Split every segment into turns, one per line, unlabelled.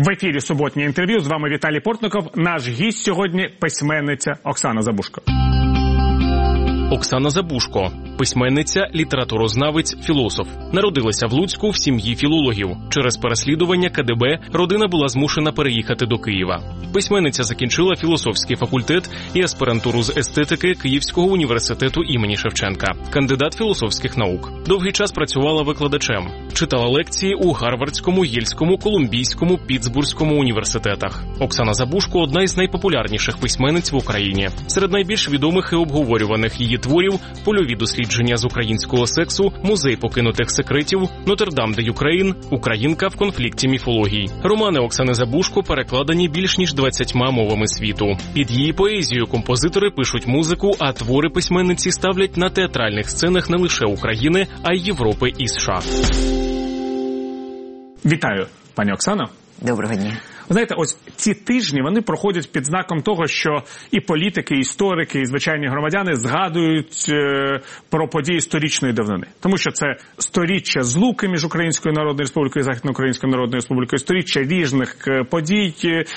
В ефірі суботнє інтерв'ю. З вами Віталій Портников. Наш гість сьогодні – письменниця Оксана Забужко.
Оксана Забужко – письменниця, літературознавець, філософ. Народилася в Луцьку в сім'ї філологів. Через переслідування КДБ родина була змушена переїхати до Києва. Письменниця закінчила філософський факультет і аспірантуру з естетики Київського університету імені Шевченка. Кандидат філософських наук. Довгий час працювала викладачем. Читала лекції у Гарвардському, Єльському, Колумбійському, Пітсбурзькому університетах. Оксана Забужко – одна із найпопулярніших письменниць в Україні. Серед найбільш відомих і обговорюваних її творів – «Польові дослідження з українського сексу», «Музей покинутих секретів», «Нотр-Дам де Юкрейн», «Українка в конфлікті міфологій». Романи Оксани Забужко перекладені більш ніж 20 мовами світу. Під її поезією композитори пишуть музику, а твори письменниці ставлять на театральних сценах не лише України, а й Європи і США.
Вітаю, пані Оксано.
Доброго дня.
Ви знаєте, ось ці тижні, вони проходять під знаком того, що і політики, і історики, і звичайні громадяни згадують про події сторічної давнини. Тому що це сторіччя злуки між Українською Народною Республікою і Західноукраїнською Народною Республікою, сторіччя різних подій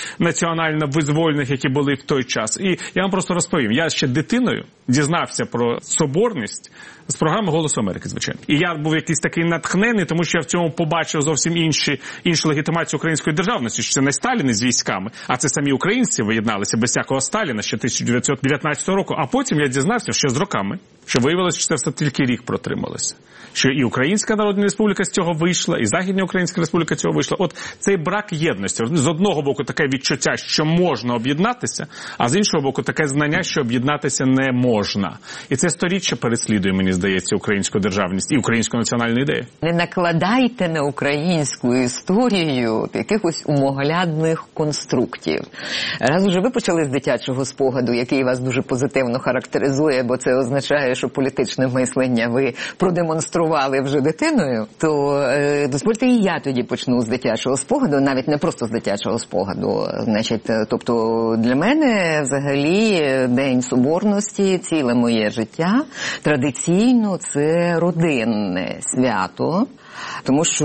національно-визвольних, які були в той час. І я вам просто розповім, я ще дитиною дізнався про соборність з програми «Голос Америки», звичайно. І я був якийсь такий натхнений, тому що я в цьому побачив зовсім іншу легітимацію української державності, що це не Сталін із військами, а це самі українці виєдналися без всякого Сталіна ще 1919 року. А потім я дізнався, що з роками, що виявилося, що це все тільки рік протрималося. Що і Українська Народна Республіка з цього вийшла, і Західна Українська Республіка з цього вийшла. От цей брак єдності. З одного боку таке відчуття, що можна об'єднатися, а з іншого боку таке знання, що об'єднатися не можна. І це сторіччя переслідує, мені здається, українську державність і українську національну ідею.
Не накладайте на українську історію якихось умоглядних конструктів. Раз уже ви почали з дитячого спогаду, який вас дуже позитивно характеризує, бо це означає, що політичне мислення ви продемонстрували вже дитиною, то дозвольте і я тоді почну з дитячого спогаду, навіть не просто з дитячого спогаду. Значить, тобто для мене взагалі День Соборності, ціле моє життя, традиційно це родинне свято. Тому що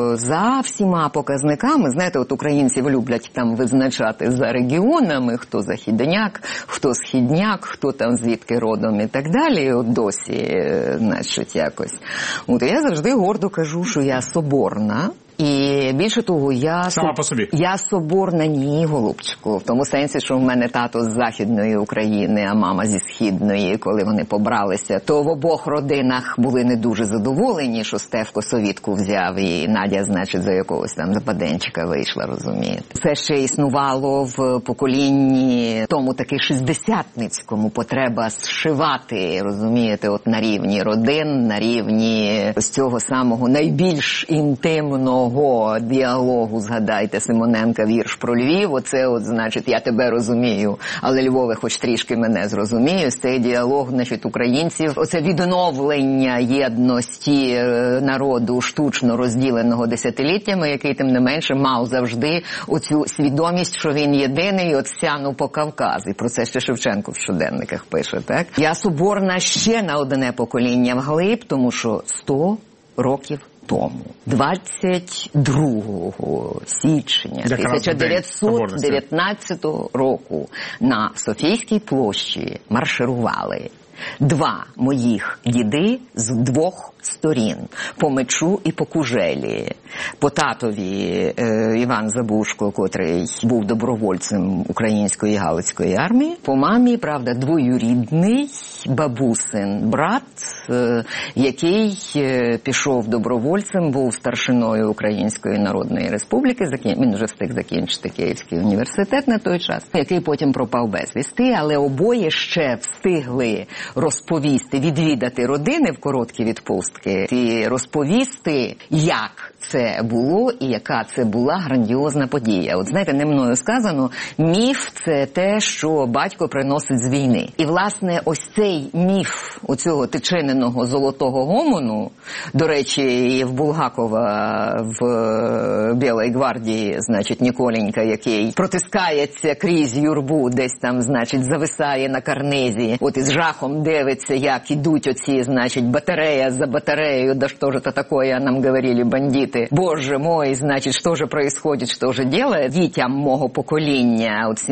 за всіма показниками, знаєте, от українців люблять там визначати за регіонами, хто західняк, хто східняк, хто там звідки родом і так далі, от досі, значить, якось. От я завжди гордо кажу, що я соборна. І більше того,
сама по собі.
Я соборна, ні, голубчику. В тому сенсі, що в мене тато з Західної України, а мама зі Східної, коли вони побралися, то в обох родинах були не дуже задоволені, що Стефко совітку взяв і Надя, значить, за якогось там западенчика вийшла, розумієте. Це ще існувало в поколінні тому таки шістдесятницькому, потреба зшивати, розумієте, от на рівні родин, на рівні ось цього самого найбільш інтимного діалогу, згадайте Симоненка вірш про Львів, оце от, значить, я тебе розумію, але Львове хоч трішки мене зрозуміє, цей діалог, значить, українців, оце відновлення єдності народу, штучно розділеного десятиліттями, який, тим не менше, мав завжди оцю свідомість, що він єдиний, от сяну по Кавказ, і про це ще Шевченко в щоденниках пише, так? Я соборна ще на одне покоління вглиб, тому що 100 років тому, 22 січня 1919 року на Софійській площі марширували два моїх діди з двох сторін, по мечу і по кужелі. По татові Іван Забужко, котрий був добровольцем Української Галицької армії, по мамі, правда, двоюрідний бабусин брат, який пішов добровольцем, був старшиною Української Народної Республіки, він вже встиг закінчити Київський університет на той час, який потім пропав безвісти, але обоє ще встигли розповісти, відвідати родини в короткі відпустки і розповісти, як це було і яка це була грандіозна подія. От знаєте, не мною сказано, міф – це те, що батько приносить з війни. І, власне, ось цей міф оцього тичиненого золотого гомону, до речі, і в Булгакова в Білій гвардії, значить, Ніколенька, який протискається крізь юрбу, десь там, значить, зависає на карнизі, от із жахом дивиться, як ідуть оці, значить, батарея за батареєю, батарею, да что же это такое, нам говорили бандити. Боже мой, значить, що же происходит, що же делает? Дітям мого покоління, от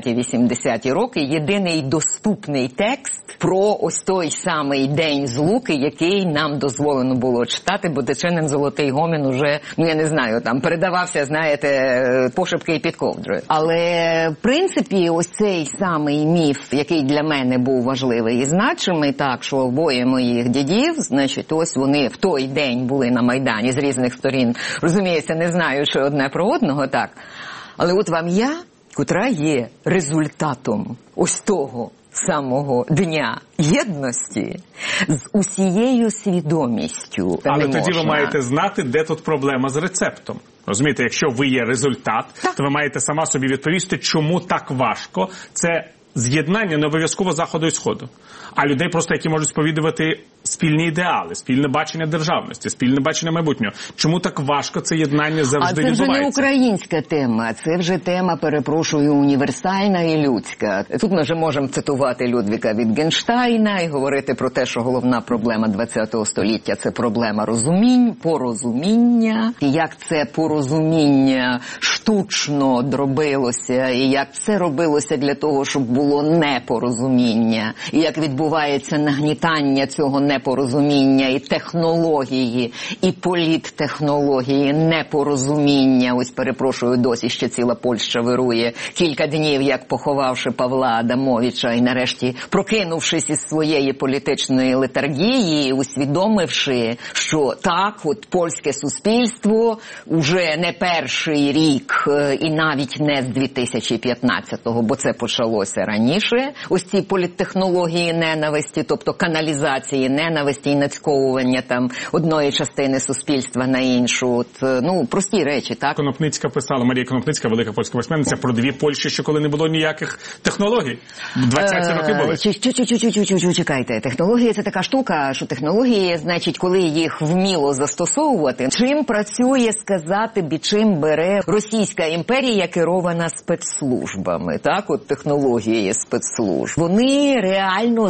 70-80 роки, єдиний доступний текст про ось той самий День Злуки, який нам дозволено було читати, бо Дичинин Золотий Гомін уже, я не знаю, там передавався, знаєте, пошепки і під ковдрою. Але, в принципі, ось цей самий міф, який для мене був важливий і значимий, так, що обоє моїх дідів, значить, ось вони в той день були на Майдані з різних сторін, розуміється, не знаючи одне про одного, так. Але от вам я, котра є результатом ось того самого Дня Єдності з усією свідомістю.
Але тоді ви маєте знати, де тут проблема з рецептом. Розумієте, якщо ви є результат, то ви маєте сама собі відповісти, чому так важко. Це з'єднання не обов'язково Заходу і Сходу, а людей просто, які можуть сповідувати спільні ідеали, спільне бачення державності, спільне бачення майбутнього. Чому так важко це єднання завжди відбувається?
А це вже не українська тема, це вже тема, перепрошую, універсальна і людська. Тут ми вже можемо цитувати Людвіга Вітгенштайна і говорити про те, що головна проблема ХХ століття – це проблема порозуміння, і як це порозуміння штучно дробилося, і як це робилося для того, щоб було непорозуміння, і як відбувається нагнітання цього непорозуміння і технології, і політтехнології, непорозуміння. Ось, перепрошую, досі ще ціла Польща вирує. Кілька днів, як поховавши Павла Адамовича і нарешті прокинувшись із своєї політичної летаргії, усвідомивши, що так, от польське суспільство уже не перший рік і навіть не з 2015-го, бо це почалося раніше, ось ці політтехнології ненависті, тобто каналізації ненависті і нацьковування там одної частини суспільства на іншу. От, ну, прості речі, так?
Конопницька писала, Марія Конопницька, велика польська письменниця, про дві Польщі, що коли не було ніяких технологій. 20-ті роки були.
Чекайте, технології – це така штука, що технології, значить, коли їх вміло застосовувати, чим працює, сказати б, чим бере Російська імперія, керована спецслужбами, так, от технології спецслужб. Вони реально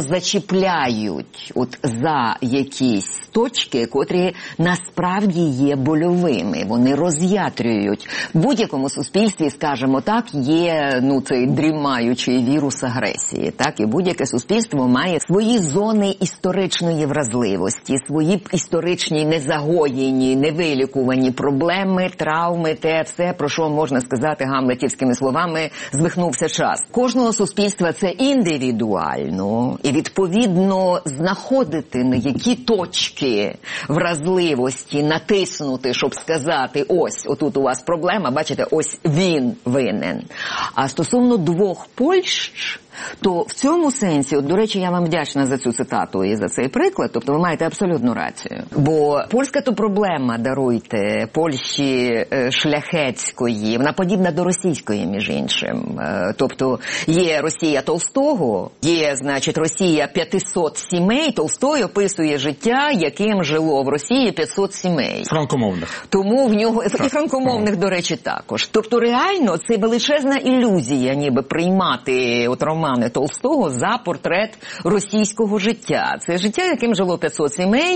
зачіпляють от за якісь точки, котрі насправді є больовими. Вони роз'ятрюють. В будь-якому суспільстві, скажімо так, є, ну, цей дрімаючий вірус агресії, так, і будь-яке суспільство має свої зони історичної вразливості, свої історичні незагоєні, невилікувані проблеми, травми, те все, про що можна сказати гамлетівськими словами, звихнувся час. Кожного суспільства це індивідуально, і відповідно знаходити, на які точки вразливості натиснути, щоб сказати, ось, отут у вас проблема, бачите, ось він винен. А стосовно двох Польщ, то в цьому сенсі, от, до речі, я вам вдячна за цю цитату і за цей приклад, тобто ви маєте абсолютну рацію. Бо польська то проблема, даруйте, Польщі шляхетської, вона подібна до російської, між іншим. Тобто є Росія Толстого, є, значить, Росія 500 сімей, Толстой описує життя, яким жило в Росії 500 сімей.
Франкомовних.
Тому в нього, і франкомовних, до речі, також. Тобто реально це величезна ілюзія, ніби приймати от романи Толстого за портрет російського життя. Це життя, яким жило 500 сімей,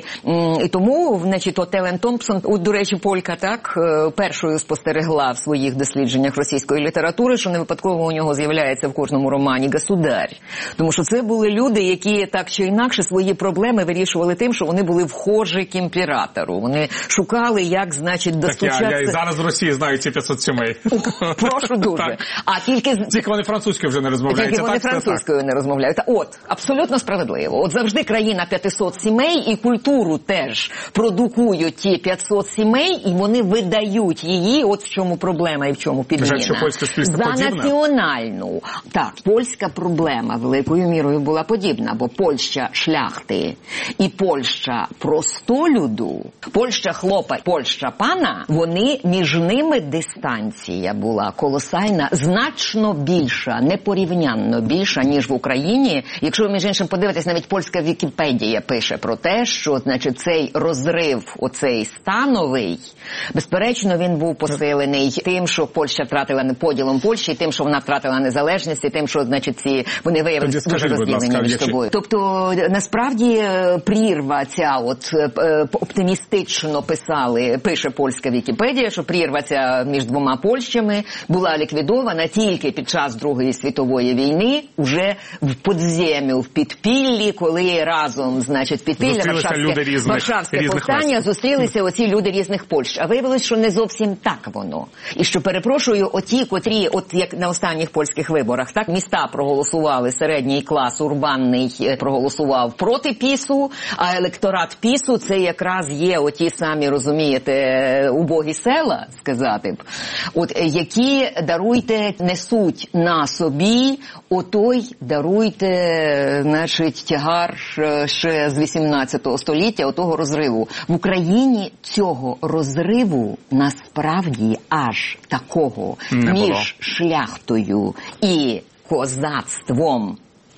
і тому, значить, от Елен Томпсон, от, до речі, полька, так, першою спостерегла в своїх дослідженнях російської літератури, що не випадково у нього з'являється в кожному романі «Государь». Тому що це були люди, які так чи інакше свої проблеми вирішували тим, що вони були вхожі к імператору. Вони шукали, як, значить, достучатися...
Так я і зараз в Росії знаю ці 500 сімей.
Прошу дуже. А
тільки вони французькою вже не розмовляють.
Тільки вони французькою не розмовляють. От, абсолютно справедливо. От завжди країна 500 сімей і культуру теж продукують ті 500 сімей, і вони видають її, от в чому проблема і в чому підміна.
Жаль, що польське суспільство
за
подібне.
Національну. Так, польська проблема великою мірою була подібна, бо Польща шляхти і Польща простолюду, Польща хлопа, Польща пана, вони, між ними дистанція була колосальна, значно більша, непорівняна непорівнянно більша, ніж в Україні. Якщо ви, між іншим, подивитесь, навіть польська Вікіпедія пише про те, що, значить, цей розрив, оцей становий, безперечно, він був посилений тим, що Польща втратила поділом Польщі, тим, що вона втратила незалежність, і тим, що, значить, вони виявилися дуже розділені між собою. Тобто, насправді, прірва ця, оптимістично пише польська Вікіпедія, що прірва ця між двома Польщами була ліквідована тільки під час Другої світової війни, уже в подзем'ю, в підпіллі, коли разом, значить, підпілля, Варшавське повстання, зустрілися оці люди різних Польщ. А виявилось, що не зовсім так воно. І що, перепрошую, оті, котрі, як на останніх польських виборах, так, міста проголосували, середній клас, урбанний проголосував проти ПІСу, а електорат ПІСу це якраз є оті самі, розумієте, убогі села, сказати б, які, даруйте, несуть на собі отой, даруйте, значить, тягар ще з 18 століття, отого розриву. В Україні цього розриву насправді аж такого між шляхтою і козацтвом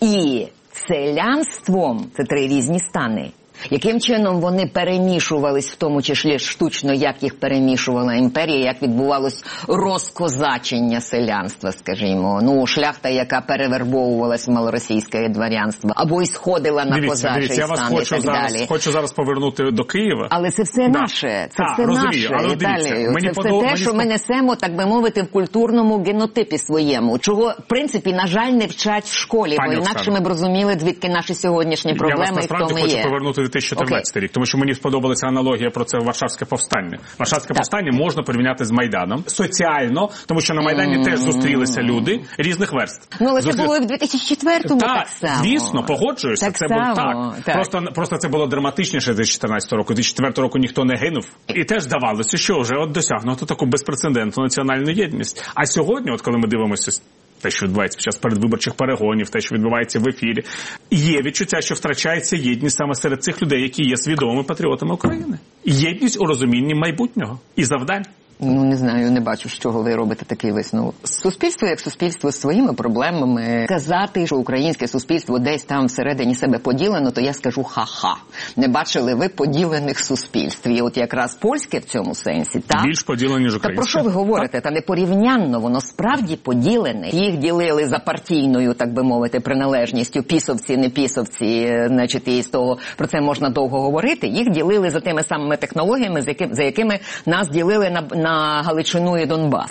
і селянством, це три різні стани. Яким чином вони перемішувались, в тому числі штучно, як їх перемішувала імперія, як відбувалось розкозачення селянства, скажімо. Шляхта, яка перевербовувалась в малоросійське дворянство, або й сходила на козачий стан і так далі.
Я хочу зараз повернути до Києва.
Але це все наше, це все наше, Віталію. Це все те, що ми несемо, так би мовити, в культурному генотипі своєму, чого, в принципі, на жаль, не вчать в школі, бо інакше ми б розуміли, звідки наші сьогоднішні проблеми і хто ми є.
2014 рік, тому що мені сподобалася аналогія про це Варшавське повстання. Варшавське повстання можна порівняти з Майданом соціально, тому що на Майдані теж зустрілися люди різних верств.
Але це було і в 2004-му так само.
Звісно, погоджуюся. Це було так. Просто це було драматичніше з 2014 року. 2004 року ніхто не гинув. І теж здавалося, що вже досягнуто таку безпрецедентну національну єдність. А сьогодні, коли ми дивимося те, що відбувається під час передвиборчих перегонів, те, що відбувається в ефірі, є відчуття, що втрачається єдність саме серед цих людей, які є свідомими патріотами України. Єдність у розумінні майбутнього і завдань.
Не знаю, не бачу, з чого ви робите такий висновок. Суспільство як суспільство з своїми проблемами. Казати, що українське суспільство десь там всередині себе поділено, то я скажу ха-ха. Не бачили ви поділених суспільств. І от якраз польське в цьому сенсі, так?
Більш поділені, ніж українське.
Та про що ви говорите? Та непорівнянно, воно справді поділене. Їх ділили за партійною, так би мовити, приналежністю. Пісовці, не пісовці, значить, і з того, про це можна довго говорити. Їх ділили за тими самими технологіями, за якими нас ділили на Галичину і Донбас.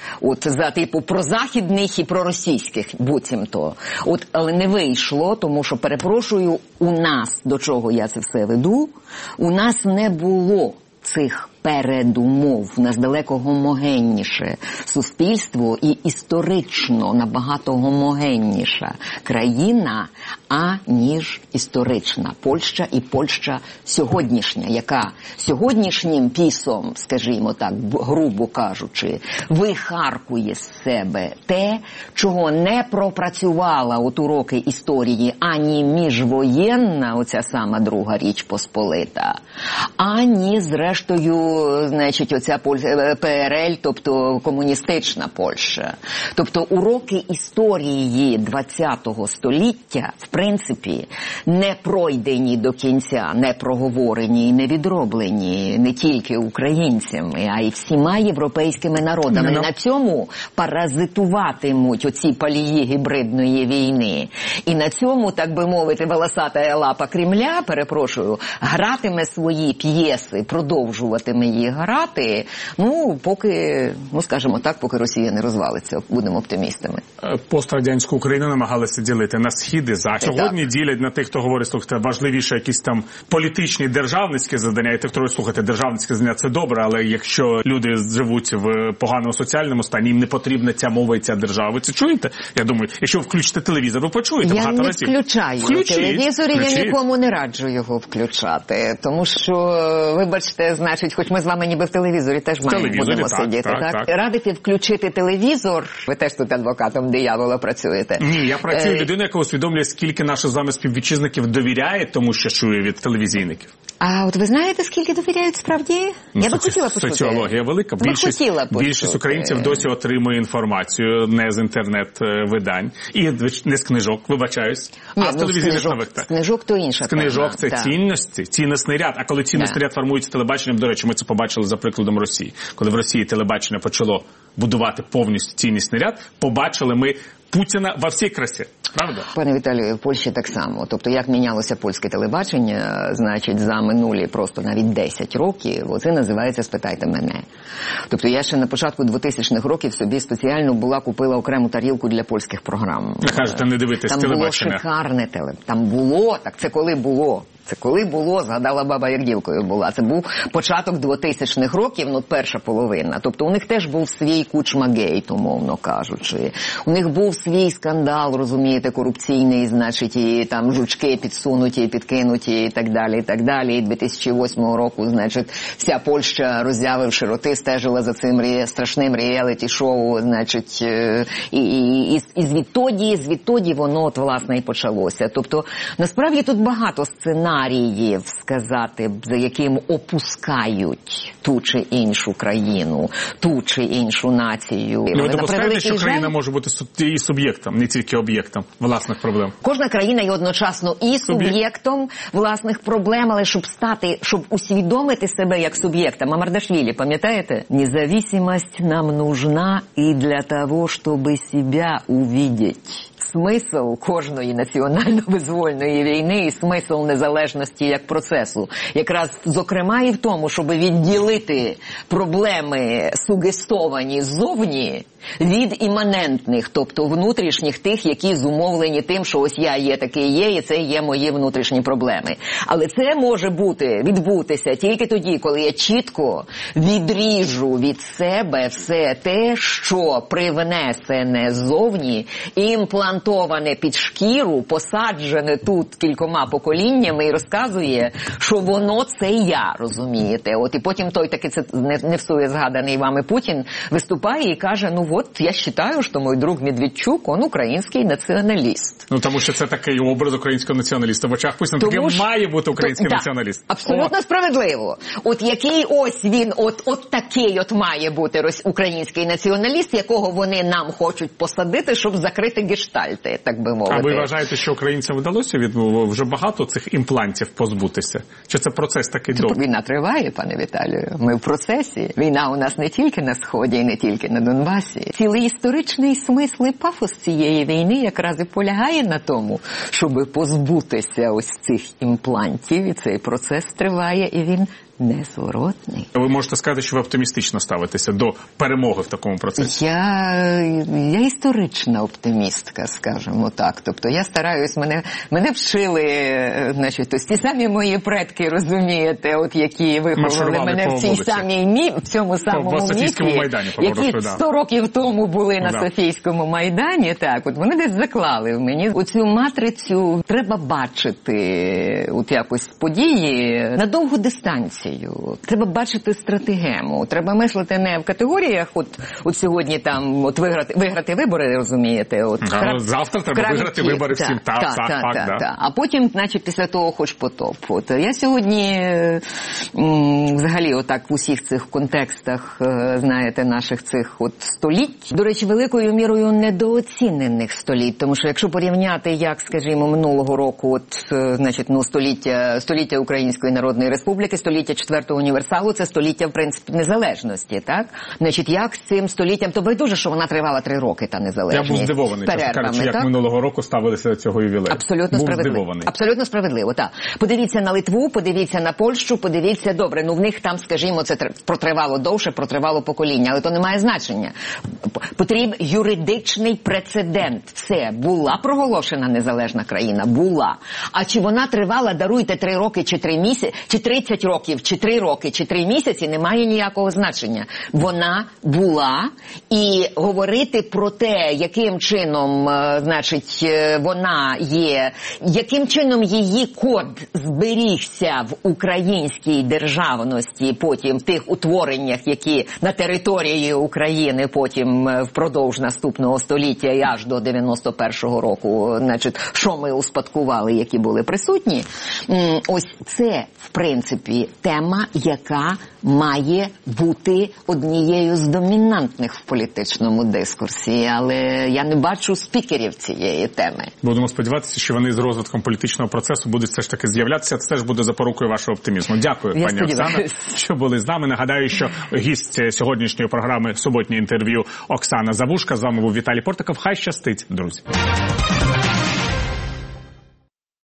За типу прозахідних і проросійських, буцімто. Але не вийшло, тому що, перепрошую, у нас, до чого я це все веду, у нас не було цих передумов. У нас далеко гомогенніше суспільство і історично набагато гомогенніша країна, аніж історична Польща і Польща сьогоднішня, яка сьогоднішнім пісом, скажімо так, грубо кажучи, вихаркує з себе те, чого не пропрацювала от уроки історії ані міжвоєнна, оця сама Друга Річ Посполита, ані, зрештою, значить, оця ПРЛ, тобто комуністична Польща. Тобто уроки історії ХХ століття, в принципі, не пройдені до кінця, не проговорені і не відроблені не тільки українцями, а й всіма європейськими народами. І на цьому паразитуватимуть оці палії гібридної війни. І на цьому, так би мовити, волосата лапа Кремля, перепрошую, гратиме свої п'єси, продовжуватиме їх грати, поки, скажімо так, поки Росія не розвалиться, будемо оптимістами.
Пострадянську Україну намагалися ділити на схід і захід. Сьогодні ділять на тих, хто говорить, слухайте, важливіше якісь там політичні державницькі завдання, і тих, хто говорить, слухайте, державницьке завдання – це добре, але якщо люди живуть в поганому соціальному стані, їм не потрібна ця мова і ця держава. Ви це чуєте? Я думаю, якщо включите телевізор, ви почуєте багато разів.
Я не включаю телевізор, я нікому не раджу його включати, тому що, вибачте, значить, хоч ми з вами ніби в телевізорі теж будемо сидіти, так? Радити включити телевізор, ви теж тут адвокатом диявола працюєте.
Ні, я працюю людиною, яка усвідомлює, скільки скільки наших з вами співвітчизників довіряє тому, що чує від телевізійників?
А от ви знаєте, скільки довіряють справді? Я би хотіла почути.
Соціологія велика. Більшість українців досі отримує інформацію не з інтернет-видань. І не з книжок, вибачаюсь, а з телевізійних нових.
З книжок то інша.
З книжок це цінності, цінностний ряд. А коли цінностний ряд формується телебаченням, до речі, ми це побачили за прикладом Росії. Коли в Росії телебачення почало будувати повністю цінностний ряд, побачили ми Путіна во всій красі. Правда?
Пане Віталію, в Польщі так само. Тобто, як мінялося польське телебачення, значить, за минулі просто навіть 10 років, оце називається «Спитайте мене». Тобто, я ще на початку 2000-х років собі спеціально купила окрему тарілку для польських програм.
Кажете, не дивитесь телебачення.
Там було шикарне телебачення. Там було, так це коли було. Це коли було, згадала баба, як дівкою була. Це був початок 2000-х років, перша половина. Тобто у них теж був свій Кучма-гейт, умовно кажучи. У них був свій скандал, розумієте, корупційний, значить, і там жучки підсунуті, підкинуті і так далі, і так далі. І 2008 року, значить, вся Польща, роззявивши роти, стежила за цим страшним реаліті-шоу, значить, і звідтоді воно, власне, і почалося. Тобто, насправді тут багато сценаріїв, сказати, за яким опускають ту чи іншу країну, ту чи іншу націю.
Ви допускаєте, що країна може бути і суб'єктом, не тільки об'єктом власних проблем?
Кожна країна є одночасно і суб'єктом власних проблем, але щоб усвідомити себе як суб'єкта. Мамардашвілі, пам'ятаєте? Независимость нам нужна і для того, щоб себе увидеть. Смисл кожної національно-визвольної війни і смисл незалежності як процесу. Якраз, зокрема, і в тому, щоб відділити проблеми сугестовані ззовні від іманентних, тобто внутрішніх тих, які зумовлені тим, що ось я є такий є, і це є мої внутрішні проблеми. Але це може відбутися тільки тоді, коли я чітко відріжу від себе все те, що привнесене ззовні, імплантоване під шкіру, посаджене тут кількома поколіннями і розказує, що воно це я, розумієте. От і потім той таки, це не всує згаданий вами Путін, виступає і каже, от я вважаю, що мій друг Медведчук, він український націоналіст.
Тому що це такий образ українського націоналіста. В очах Путіна таким має бути український націоналіст.
Абсолютно справедливо. От який ось він, от такий має бути український націоналіст, якого вони нам хочуть посадити, щоб закрити гештальти, так би мовити.
А ви вважаєте, що українцям вдалося вже багато цих імплантів позбутися? Чи це процес такий довгий?
Війна триває, пане Віталію. Ми в процесі. Війна у нас не тільки на Сході і не тільки на Донбасі. Цілий історичний смисл і пафос цієї війни якраз і полягає на тому, щоб позбутися ось цих імплантів. І цей процес триває, і він незворотний.
Ви можете сказати, що ви оптимістично ставитеся до перемоги в такому процесі?
Я історична оптимістка, скажімо так. Тобто я стараюсь, мене вчили, значить, ось ті самі мої предки, розумієте, от які виховали мене в цьому самому місці, які 100 років тому були на Софійському Майдані, так, от вони десь заклали в мені. Оцю матрицю треба бачити, от якось події на довгу дистанцію. Треба бачити стратегему. Треба мислити не в категоріях, от сьогодні там, от виграти вибори, розумієте.
Завтра треба виграти вибори всім. Так.
А потім, значить, після того хоч потоп. От. Я сьогодні, взагалі, отак в усіх цих контекстах, знаєте, наших цих от століть, до речі, великою мірою недооцінених століть. Тому що якщо порівняти, як, скажімо, минулого року, значить, століття Української Народної Республіки, століття Четвертого універсалу, це століття, в принципі, незалежності, так? Значить, як з цим століттям, то байдуже, що вона тривала 3 роки, та незалежність.
Я був здивований, чесно кажучи, як минулого року ставилися до цього ювілею.
Абсолютно справедливо. Абсолютно справедливо, так. Подивіться на Литву, подивіться на Польщу, подивіться, добре, в них там, скажімо, це протривало довше, протривало покоління, але то не має значення. Потрібен юридичний прецедент. Все, була проголошена незалежна країна, була. А чи вона тривала, даруйте, 3 роки, чи 3 місяці, чи 30 років, чи 3 роки, чи 3 місяці не має ніякого значення. Вона була, і говорити про те, яким чином, значить, вона є, яким чином її код зберігся в українській державності, потім в тих утвореннях, які на території України потім впродовж наступного століття і аж до 91-го року, значить, що ми успадкували, які були присутні, ось це, в принципі, тема, яка має бути однією з домінантних в політичному дискурсі, але я не бачу спікерів цієї теми.
Будемо сподіватися, що вони з розвитком політичного процесу будуть все ж таки з'являтися. Це теж буде запорукою вашого оптимізму. Дякую, пані Оксано, що були з нами. Нагадаю, що гість сьогоднішньої програми «Суботнє інтерв'ю» Оксана Забушка. З вами був Віталій Портиков. Хай щастить, друзі.